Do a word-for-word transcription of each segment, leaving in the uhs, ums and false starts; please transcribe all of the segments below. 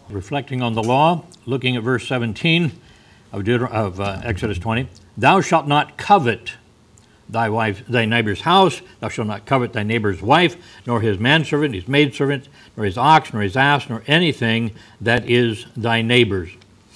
reflecting on the law, looking at verse seventeen of, Deut- of uh, Exodus twenty. Thou shalt not covet thy wife, thy neighbor's house. Thou shalt not covet thy neighbor's wife, nor his manservant, his maidservant, nor his ox, nor his ass, nor anything that is thy neighbor's.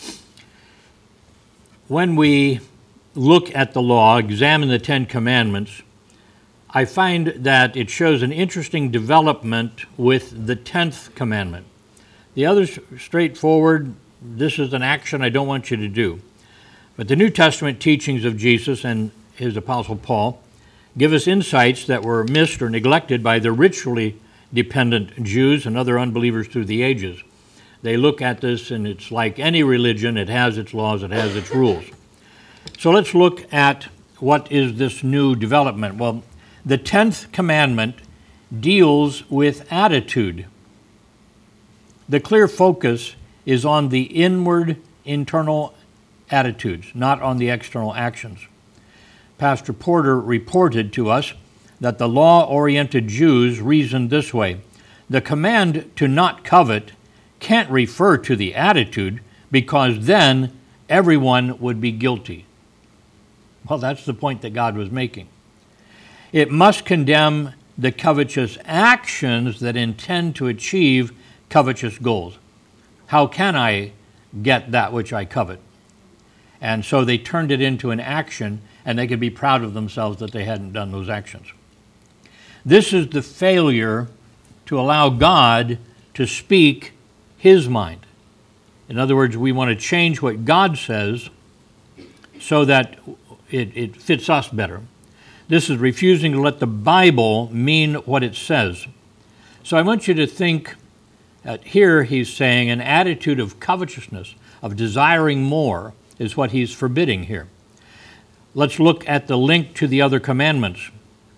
When we look at the law, examine the Ten Commandments, I find that it shows an interesting development with the tenth commandment. The other's straightforward. This is an action I don't want you to do. But the New Testament teachings of Jesus and his apostle Paul give us insights that were missed or neglected by the ritually dependent Jews and other unbelievers through the ages. They look at this and it's like any religion. It has its laws, it has its rules. So let's look at what is this new development. Well, the tenth commandment deals with attitude. The clear focus is on the inward, internal attitudes, not on the external actions. Pastor Porter reported to us that the law-oriented Jews reasoned this way: the command to not covet can't refer to the attitude because then everyone would be guilty. Well, that's the point that God was making. It must condemn the covetous actions that intend to achieve covetous goals. How can I get that which I covet? And so they turned it into an action, and they could be proud of themselves that they hadn't done those actions. This is the failure to allow God to speak his mind. In other words, we want to change what God says so that it, it fits us better. This is refusing to let the Bible mean what it says. So I want you to think that here he's saying an attitude of covetousness, of desiring more, is what he's forbidding here. Let's look at the link to the other commandments.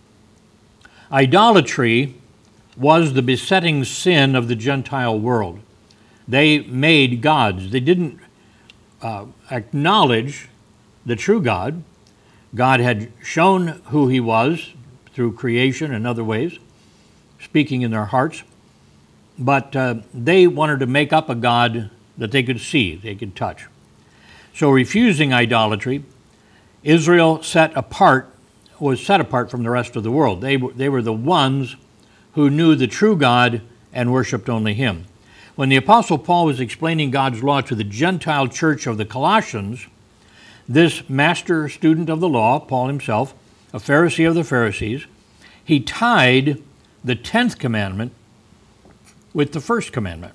Idolatry was the besetting sin of the Gentile world. They made gods. They didn't uh, acknowledge the true God. God had shown who he was through creation and other ways, speaking in their hearts. But uh, they wanted to make up a God that they could see, they could touch. So refusing idolatry, Israel set apart, was set apart from the rest of the world. They were, they were the ones who knew the true God and worshiped only him. When the Apostle Paul was explaining God's law to the Gentile church of the Colossians, this master student of the law, Paul himself, a Pharisee of the Pharisees, he tied the tenth commandment with the first commandment.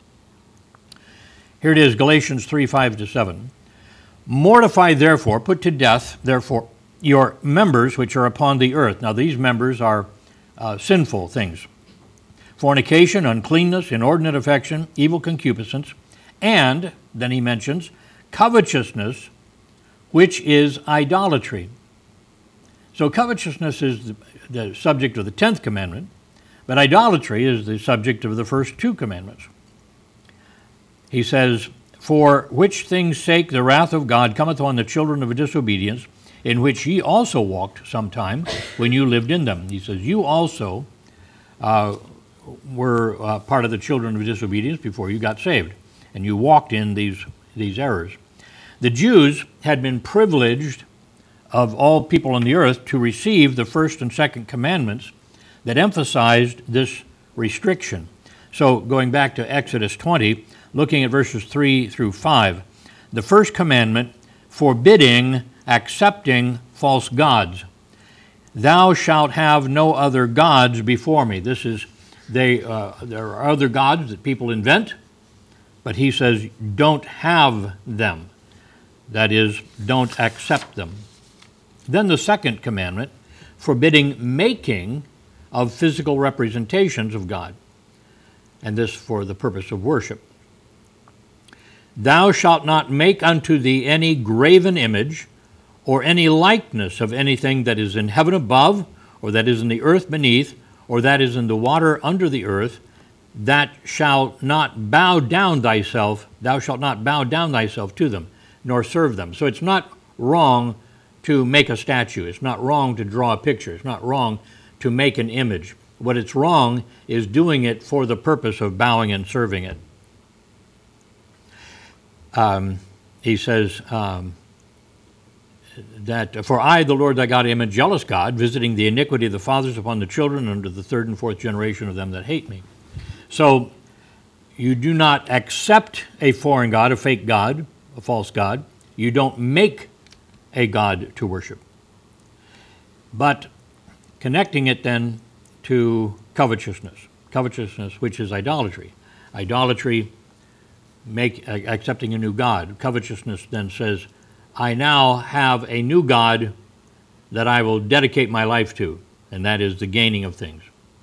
Here it is, Galatians three, five to seven. Mortify therefore, put to death therefore your members which are upon the earth. Now these members are uh, sinful things. Fornication, uncleanness, inordinate affection, evil concupiscence, and, then he mentions, covetousness, which is idolatry. So covetousness is the, the subject of the tenth commandment, but idolatry is the subject of the first two commandments. He says, for which things' sake the wrath of God cometh on the children of disobedience, in which ye also walked sometime when you lived in them. He says, you also uh, were uh, part of the children of disobedience before you got saved, and you walked in these, these errors. The Jews had been privileged of all people on the earth to receive the first and second commandments that emphasized this restriction. So going back to Exodus twenty, looking at verses three through five, the first commandment forbidding accepting false gods. Thou shalt have no other gods before me. This is, they. Uh, there are other gods that people invent, but he says don't have them. That is, don't accept them. Then the second commandment, forbidding making of physical representations of God, and this for the purpose of worship. Thou shalt not make unto thee any graven image or any likeness of anything that is in heaven above, or that is in the earth beneath, or that is in the water under the earth, that shalt not bow down thyself, thou shalt not bow down thyself to them, nor serve them. So it's not wrong to make a statue. It's not wrong to draw a picture. It's not wrong to make an image. What it's wrong is doing it for the purpose of bowing and serving it. um, he says um, that, for I, the Lord thy God, am a jealous God, visiting the iniquity of the fathers upon the children unto the third and fourth generation of them that hate me. So you do not accept a foreign god, a fake god, a false god. You don't make a god to worship. But connecting it then to covetousness, covetousness, which is idolatry. Idolatry, make accepting a new god. Covetousness then says, I now have a new god that I will dedicate my life to, and that is the gaining of things.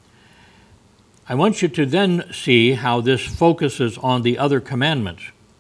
I want you to then see how this focuses on the other commandments.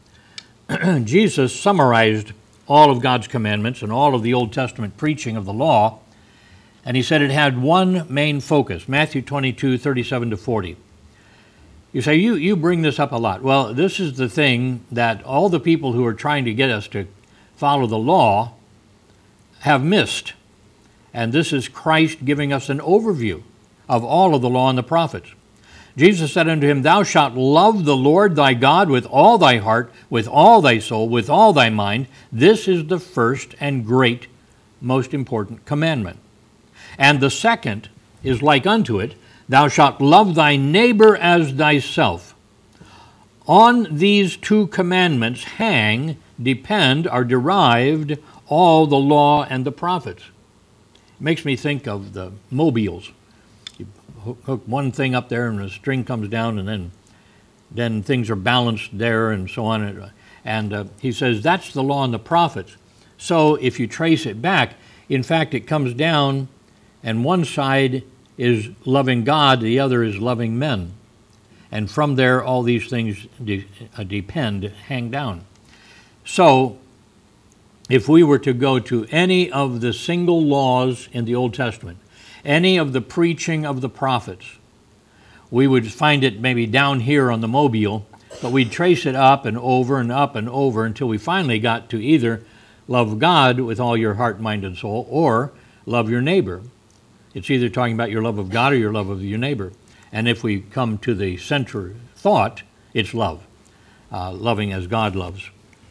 Jesus summarized all of God's commandments and all of the Old Testament preaching of the law, and he said it had one main focus, Matthew twenty-two, thirty-seven to forty. You say, you, you bring this up a lot. Well, this is the thing that all the people who are trying to get us to follow the law have missed. And this is Christ giving us an overview of all of the law and the prophets. Jesus said unto him, Thou shalt love the Lord thy God with all thy heart, with all thy soul, with all thy mind. This is the first and great, most important commandment. And the second is like unto it, Thou shalt love thy neighbor as thyself. On these two commandments hang, depend, are derived all the law and the prophets. It makes me think of the mobiles. You hook one thing up there and the string comes down, and then then things are balanced there and so on. And uh, he says that's the law and the prophets. So if you trace it back, in fact, it comes down, and one side is loving God, the other is loving men. And from there, all these things de- uh, depend, hang down. So if we were to go to any of the single laws in the Old Testament, any of the preaching of the prophets, we would find it maybe down here on the mobile, but we'd trace it up and over and up and over until we finally got to either love God with all your heart, mind, and soul, or love your neighbor. It's either talking about your love of God or your love of your neighbor. And if we come to the center thought, it's love, uh, loving as God loves.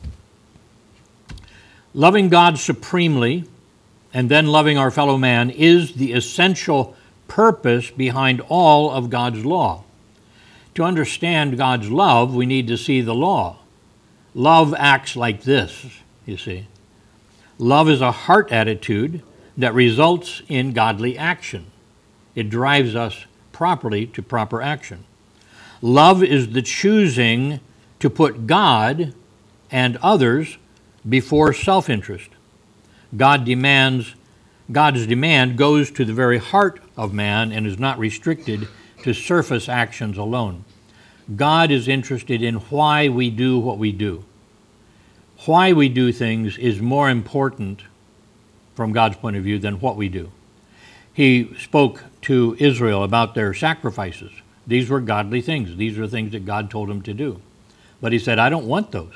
Loving God supremely and then loving our fellow man is the essential purpose behind all of God's law. To understand God's love, we need to see the law. Love acts like this, you see. Love is a heart attitude that results in godly action. It drives us properly to proper action. Love is the choosing to put God and others before self-interest. God demands, God's demand goes to the very heart of man and is not restricted to surface actions alone. God is interested in why we do what we do. Why we do things is more important from God's point of view than what we do. He spoke to Israel about their sacrifices. These were godly things. These are things that God told him to do. But he said, I don't want those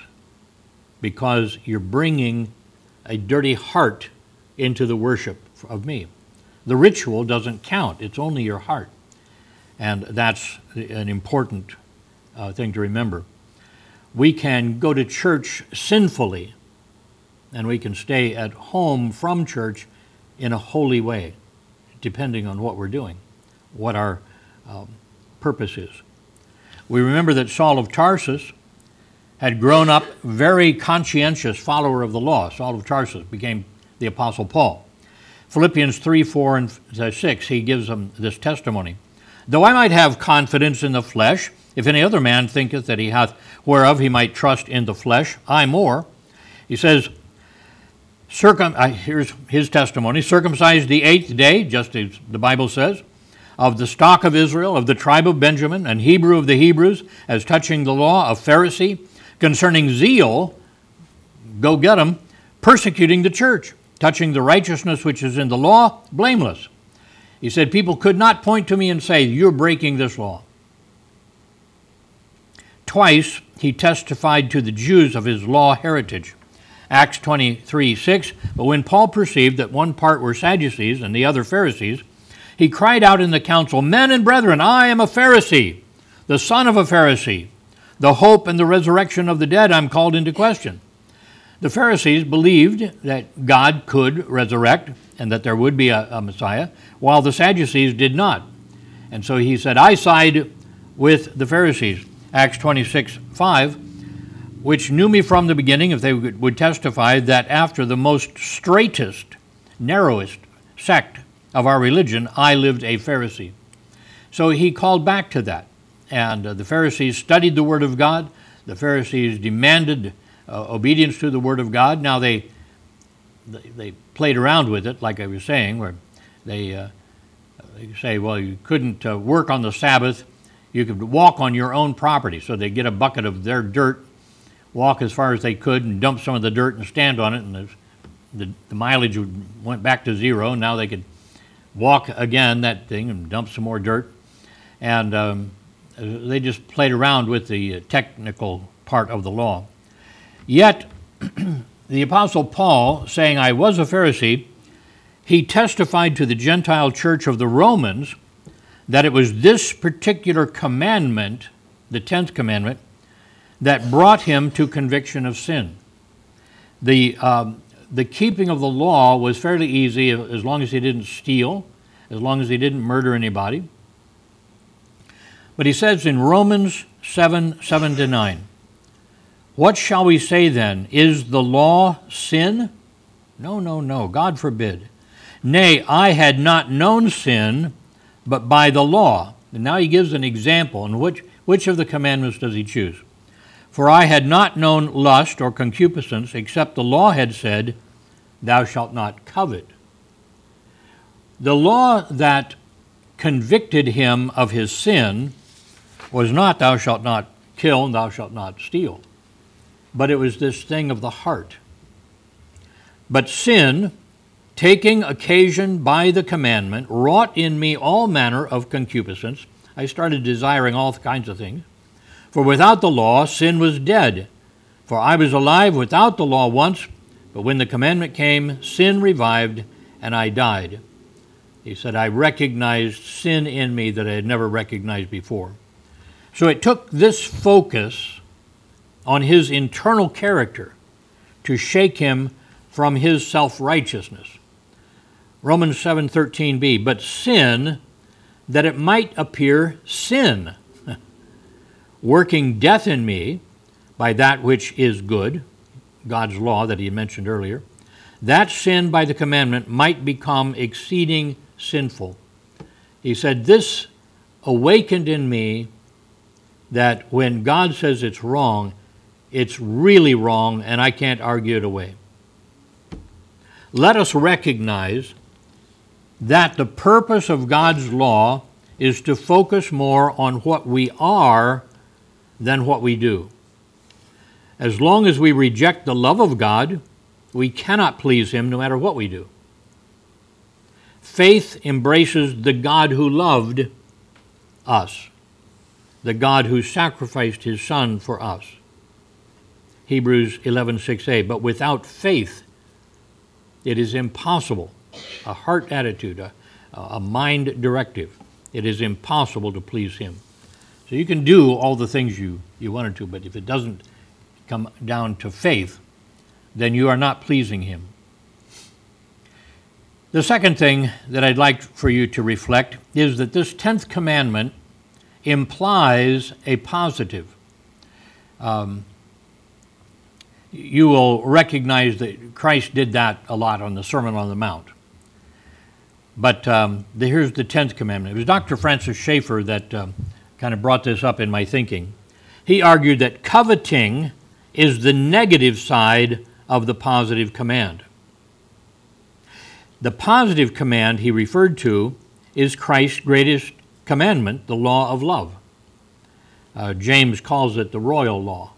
because you're bringing a dirty heart into the worship of me. The ritual doesn't count. It's only your heart. And that's an important uh, thing to remember. We can go to church sinfully, and we can stay at home from church in a holy way, depending on what we're doing, what our um, purpose is. We remember that Saul of Tarsus had grown up very conscientious follower of the law. Saul of Tarsus became the Apostle Paul. Philippians three, four, and six, he gives them this testimony. Though I might have confidence in the flesh, if any other man thinketh that he hath whereof he might trust in the flesh, I more. He says, Circum, uh, here's his testimony, circumcised the eighth day, just as the Bible says, of the stock of Israel, of the tribe of Benjamin, and Hebrew of the Hebrews, as touching the law, a Pharisee, concerning zeal, go get them, persecuting the church, touching the righteousness which is in the law, blameless. He said, people could not point to me and say, you're breaking this law. Twice he testified to the Jews of his law heritage. Acts twenty-three, six, but when Paul perceived that one part were Sadducees and the other Pharisees, he cried out in the council, Men and brethren, I am a Pharisee, the son of a Pharisee, the hope and the resurrection of the dead I'm called into question. The Pharisees believed that God could resurrect and that there would be a, a Messiah, while the Sadducees did not. And so he said, I side with the Pharisees. Acts twenty-six five, which knew me from the beginning, if they would testify that after the most straightest, narrowest sect of our religion, I lived a Pharisee. So he called back to that. And uh, the Pharisees studied the Word of God. The Pharisees demanded uh, obedience to the Word of God. Now they, they they played around with it, like I was saying, where they, uh, they say, well, you couldn't uh, work on the Sabbath. You could walk on your own property. So they get a bucket of their dirt, walk as far as they could, and dump some of the dirt and stand on it, and the, the, the mileage would, went back to zero. And now they could walk again, that thing, and dump some more dirt. And um, they just played around with the technical part of the law. Yet, the Apostle Paul, saying, I was a Pharisee, he testified to the Gentile church of the Romans that it was this particular commandment, the tenth commandment, that brought him to conviction of sin. The, um, the keeping of the law was fairly easy as long as he didn't steal, as long as he didn't murder anybody. But he says in Romans seven, seven to nine, what shall we say then? Is the law sin? No, no, no, God forbid. Nay, I had not known sin, but by the law. And now he gives an example. And which, which of the commandments does he choose? For I had not known lust or concupiscence, except the law had said, thou shalt not covet. The law that convicted him of his sin was not thou shalt not kill and thou shalt not steal, but it was this thing of the heart. But sin, taking occasion by the commandment, wrought in me all manner of concupiscence. I started desiring all kinds of things. For without the law, sin was dead. For I was alive without the law once, but when the commandment came, sin revived, and I died. He said, I recognized sin in me that I had never recognized before. So it took this focus on his internal character to shake him from his self-righteousness. Romans seven thirteen b, but sin, that it might appear sin, working death in me by that which is good, God's law that he had mentioned earlier, that sin by the commandment might become exceeding sinful. He said, this awakened in me that when God says it's wrong, it's really wrong, and I can't argue it away. Let us recognize that the purpose of God's law is to focus more on what we are than what we do. As long as we reject the love of God, we cannot please him no matter what we do. Faith embraces the God who loved us, the God who sacrificed his Son for us. Hebrews eleven six a, but without faith it is impossible, a heart attitude, a, a mind directive, it is impossible to please him. So you can do all the things you, you wanted to, but if it doesn't come down to faith, then you are not pleasing him. The second thing that I'd like for you to reflect is that this tenth commandment implies a positive. Um, you will recognize that Christ did that a lot on the Sermon on the Mount. But um, the, here's the tenth commandment. It was Doctor Francis Schaeffer that um, kind of brought this up in my thinking. He argued that coveting is the negative side of the positive command. The positive command he referred to is Christ's greatest commandment, the law of love. Uh, James calls it the royal law.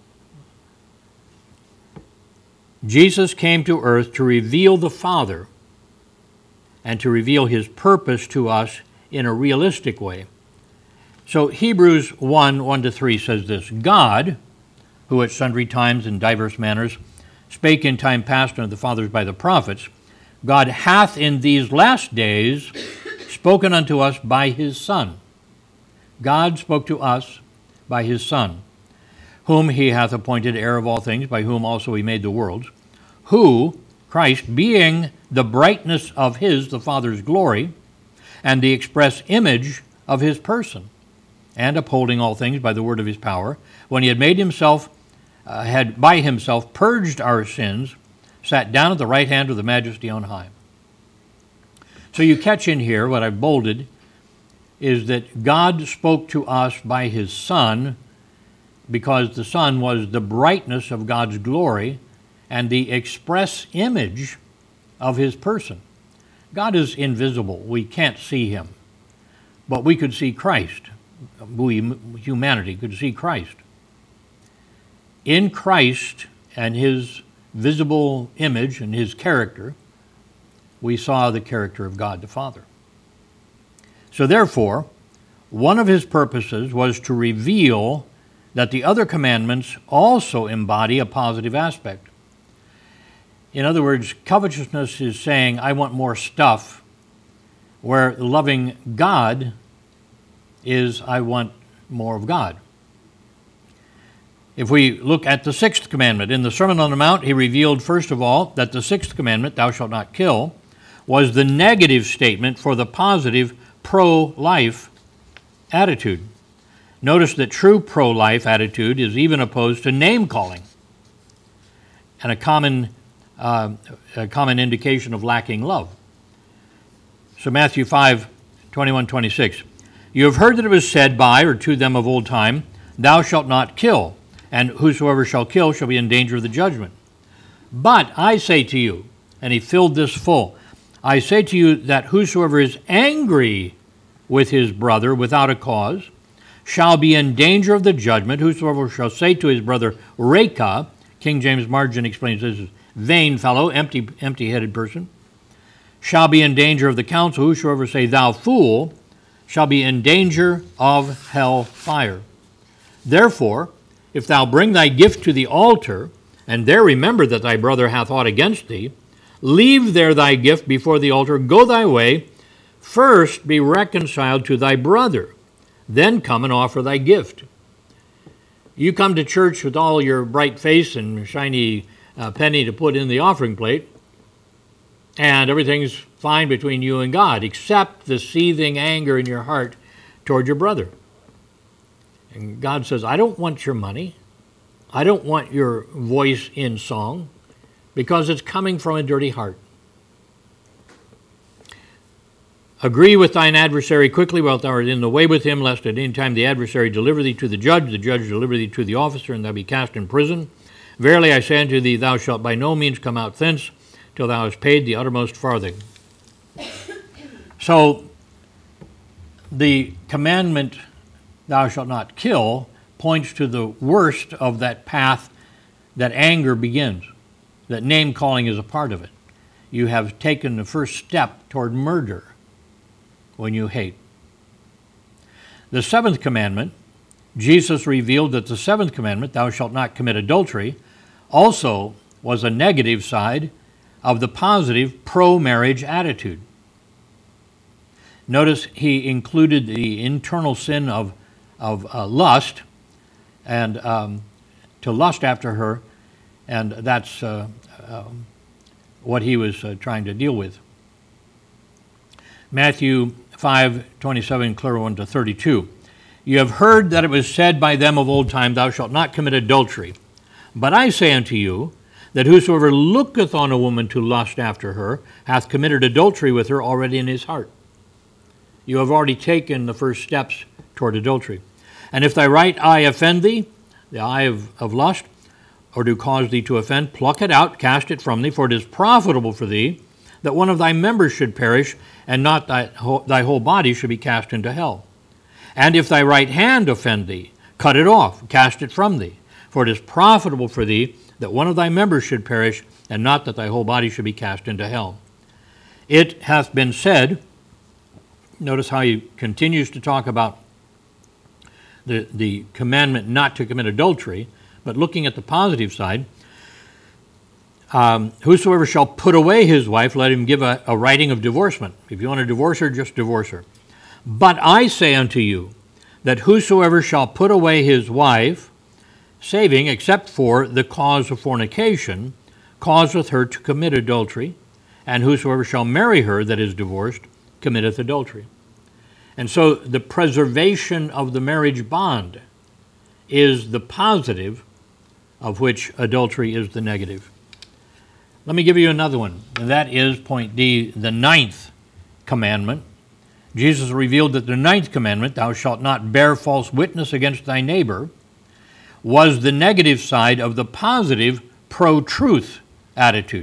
Jesus came to earth to reveal the Father and to reveal his purpose to us in a realistic way. So Hebrews one, one to three says this, God, who at sundry times in diverse manners spake in time past unto the fathers by the prophets, God hath in these last days spoken unto us by his Son. God spoke to us by his Son, whom he hath appointed heir of all things, by whom also he made the worlds, who, Christ, being the brightness of his, the Father's glory, and the express image of his person, and upholding all things by the word of his power, when he had made himself, uh, had by himself purged our sins, sat down at the right hand of the Majesty on high. So you catch in here, what I've bolded, is that God spoke to us by his Son, because the Son was the brightness of God's glory and the express image of his person. God is invisible. We can't see him. But we could see Christ. We, humanity, could see Christ. In Christ and his visible image and his character, we saw the character of God the Father. So therefore, one of his purposes was to reveal that the other commandments also embody a positive aspect. In other words, covetousness is saying, I want more stuff, where loving God is, I want more of God. If we look at the sixth commandment, in the Sermon on the Mount, he revealed, first of all, that the sixth commandment, thou shalt not kill, was the negative statement for the positive pro-life attitude. Notice that true pro-life attitude is even opposed to name-calling, and a common, uh, a common indication of lacking love. So Matthew five, twenty-one, twenty-six, you have heard that it was said by or to them of old time, thou shalt not kill, and whosoever shall kill shall be in danger of the judgment. But I say to you, and he filled this full, I say to you that whosoever is angry with his brother without a cause shall be in danger of the judgment. Whosoever shall say to his brother, Reka, King James Margin explains this as vain fellow, empty, empty-headed person, shall be in danger of the council. Whosoever say, thou fool, shall be in danger of hell fire. Therefore, if thou bring thy gift to the altar, and there remember that thy brother hath aught against thee, leave there thy gift before the altar, go thy way, first be reconciled to thy brother, then come and offer thy gift. You come to church with all your bright face and shiny uh, penny to put in the offering plate, and everything's fine between you and God, except the seething anger in your heart toward your brother. And God says, I don't want your money. I don't want your voice in song, because it's coming from a dirty heart. Agree with thine adversary quickly while thou art in the way with him, lest at any time the adversary deliver thee to the judge, the judge deliver thee to the officer, and thou be cast in prison. Verily I say unto thee, thou shalt by no means come out thence till thou hast paid the uttermost farthing. So the commandment, thou shalt not kill, points to the worst of that path that anger begins, that name-calling is a part of it. You have taken the first step toward murder when you hate. The seventh commandment, Jesus revealed that the seventh commandment, thou shalt not commit adultery, also was a negative side of the positive pro-marriage attitude. Notice he included the internal sin of, of uh, lust, and um, to lust after her, and that's uh, uh, what he was uh, trying to deal with. Matthew five, twenty-seven, clear one to thirty-two. You have heard that it was said by them of old time, thou shalt not commit adultery. But I say unto you, that whosoever looketh on a woman to lust after her hath committed adultery with her already in his heart. You have already taken the first steps toward adultery. And if thy right eye offend thee, the eye of, of lust, or do cause thee to offend, pluck it out, cast it from thee, for it is profitable for thee that one of thy members should perish, and not thy whole, thy whole body should be cast into hell. And if thy right hand offend thee, cut it off, cast it from thee, for it is profitable for thee that one of thy members should perish, and not that thy whole body should be cast into hell. It hath been said, notice how he continues to talk about the, the commandment not to commit adultery, but looking at the positive side, um, whosoever shall put away his wife, let him give a, a writing of divorcement. If you want to divorce her, just divorce her. But I say unto you, that whosoever shall put away his wife, saving, except for the cause of fornication, causeth her to commit adultery, and whosoever shall marry her that is divorced committeth adultery. And so the preservation of the marriage bond is the positive, of which adultery is the negative. Let me give you another one, and that is point D, the ninth commandment. Jesus revealed that the ninth commandment, thou shalt not bear false witness against thy neighbor, was the negative side of the positive pro-truth attitude.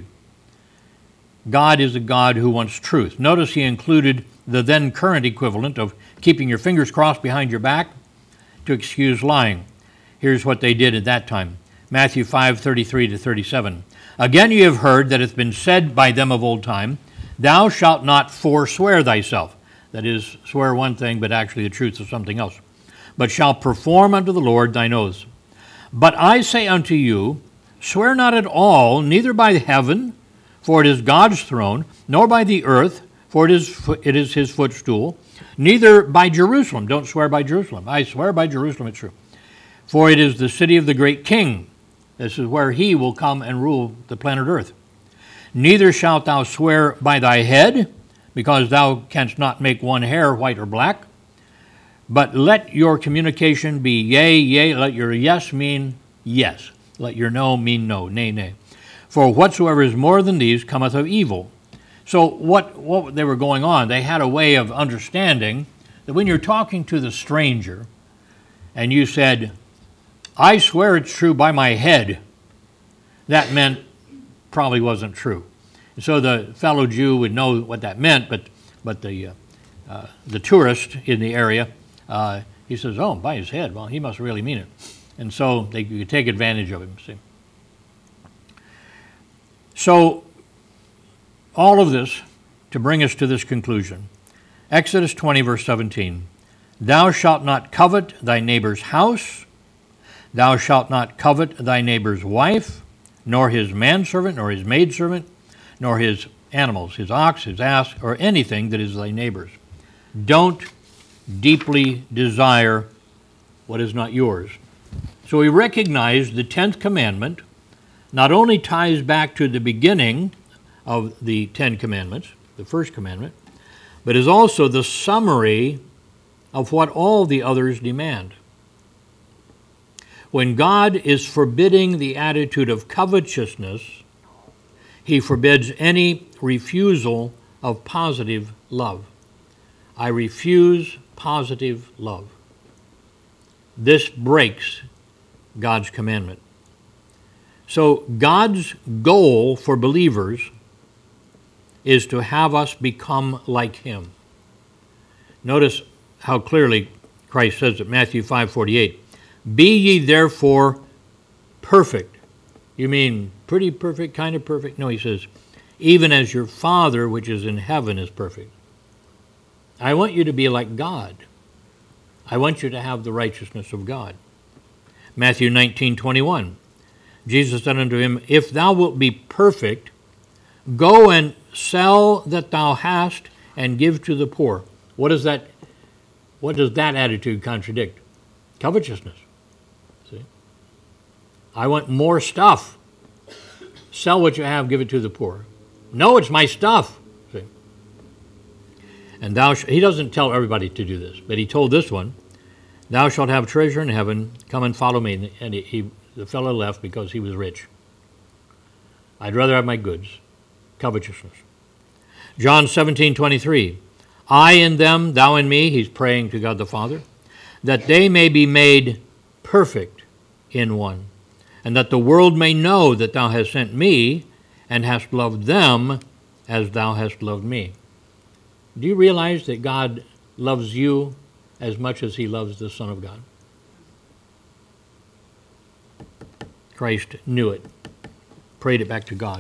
God is a God who wants truth. Notice he included the then current equivalent of keeping your fingers crossed behind your back to excuse lying. Here's what they did at that time. Matthew five, thirty-three to thirty-seven. Again ye have heard that it hath been said by them of old time, thou shalt not forswear thyself. That is, swear one thing, but actually the truth is something else. But shalt perform unto the Lord thine oaths. But I say unto you, swear not at all, neither by heaven, for it is God's throne, nor by the earth, for it is it is his footstool, neither by Jerusalem. Don't swear by Jerusalem. I swear by Jerusalem, it's true. For it is the city of the great king. This is where he will come and rule the planet earth. Neither shalt thou swear by thy head, because thou canst not make one hair white or black. But let your communication be yea, yea. Let your yes mean yes. Let your no mean no, nay, nay. For whatsoever is more than these cometh of evil. So what, what they were going on, they had a way of understanding that when you're talking to the stranger and you said, I swear it's true by my head, that meant probably wasn't true. And so the fellow Jew would know what that meant, but but the uh, uh, the tourist in the area, uh, he says, oh, by his head. Well, he must really mean it. And so they could take advantage of him, see. So all of this to bring us to this conclusion. Exodus twenty, verse seventeen. Thou shalt not covet thy neighbor's house, thou shalt not covet thy neighbor's wife, nor his manservant, nor his maidservant, nor his animals, his ox, his ass, or anything that is thy neighbor's. Don't deeply desire what is not yours. So we recognize the tenth commandment not only ties back to the beginning of the Ten Commandments, the first commandment, but is also the summary of what all the others demand. When God is forbidding the attitude of covetousness, he forbids any refusal of positive love. I refuse positive love. This breaks God's commandment. So God's goal for believers is to have us become like him. Notice how clearly Christ says it, Matthew five forty-eight. Be ye therefore perfect. You mean pretty perfect, kind of perfect? No, he says, even as your Father which is in heaven is perfect. I want you to be like God. I want you to have the righteousness of God. Matthew nineteen twenty-one. Jesus said unto him, if thou wilt be perfect, go and sell that thou hast and give to the poor. What is that? What does that attitude contradict? Covetousness. See? I want more stuff. Sell what you have, give it to the poor. No, it's my stuff. See? And thou sh- he doesn't tell everybody to do this, but he told this one, thou shalt have treasure in heaven, come and follow me. And he, he, the fellow left because he was rich. I'd rather have my goods. Covetousness. John seventeen twenty-three. I in them, thou in me, he's praying to God the Father, that they may be made perfect in one, and that the world may know that thou hast sent me and hast loved them as thou hast loved me. Do you realize that God loves you as much as he loves the Son of God? Christ knew it, prayed it back to God.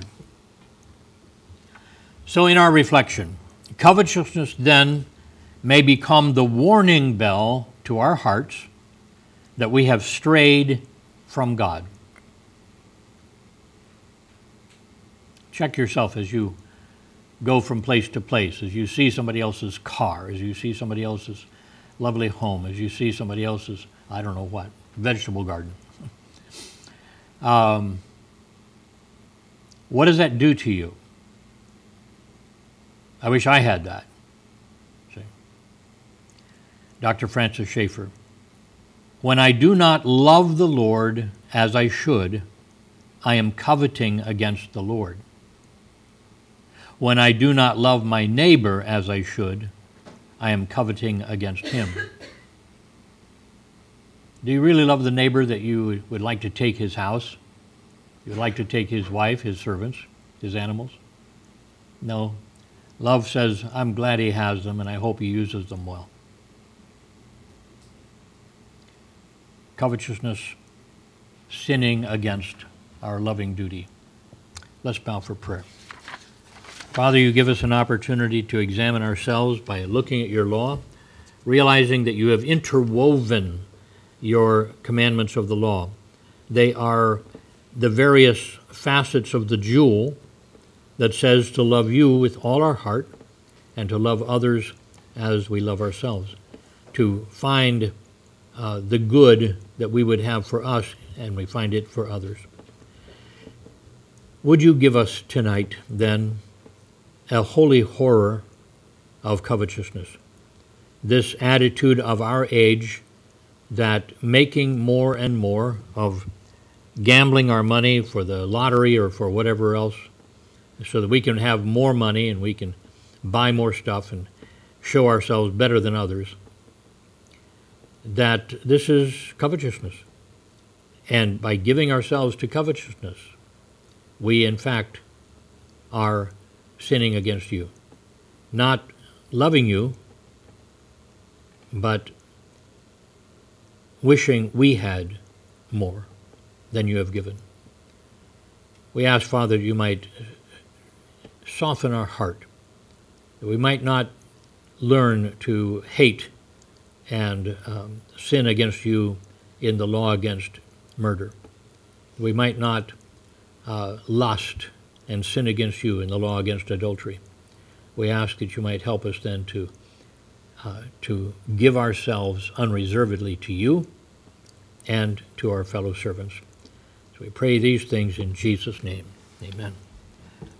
So in our reflection, covetousness then may become the warning bell to our hearts that we have strayed from God. Check yourself as you go from place to place, as you see somebody else's car, as you see somebody else's lovely home, as you see somebody else's, I don't know what, vegetable garden. Um, what does that do to you? I wish I had that. See? Doctor Francis Schaeffer. When I do not love the Lord as I should, I am coveting against the Lord. When I do not love my neighbor as I should, I am coveting against him. Do you really love the neighbor that you would like to take his house? You would like to take his wife, his servants, his animals? No. Love says, I'm glad he has them and I hope he uses them well. Covetousness, sinning against our loving duty. Let's bow for prayer. Father, you give us an opportunity to examine ourselves by looking at your law, realizing that you have interwoven your commandments of the law. They are the various facets of the jewel that says to love you with all our heart and to love others as we love ourselves, to find uh, the good that we would have for us and we find it for others. Would you give us tonight, then, a holy horror of covetousness, this attitude of our age that making more and more of gambling our money for the lottery or for whatever else so that we can have more money and we can buy more stuff and show ourselves better than others, that this is covetousness. And by giving ourselves to covetousness, we in fact are sinning against you, not loving you, but wishing we had more than you have given. We ask, Father, that you might soften our heart, that we might not learn to hate and um, sin against you in the law against murder. We might not uh, lust and sin against you in the law against adultery. We ask that you might help us then to uh, to give ourselves unreservedly to you and to our fellow servants. So we pray these things in Jesus' name. Amen.